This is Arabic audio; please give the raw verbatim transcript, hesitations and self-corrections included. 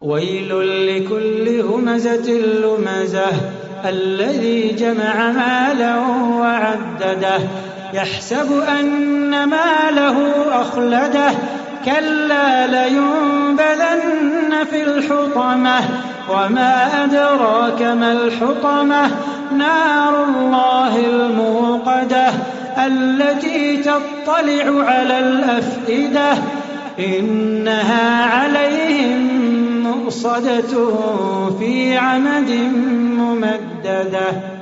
ويل لكل همزة لمزة الذي جمع مالا وعدده يحسب أن ماله أخلده كلا لينبذن في الحطمة وما أدراك ما الحطمة نار الله الموقدة التي تطلع على الأفئدة إنها عليهم مؤصدة في عمد ممددة.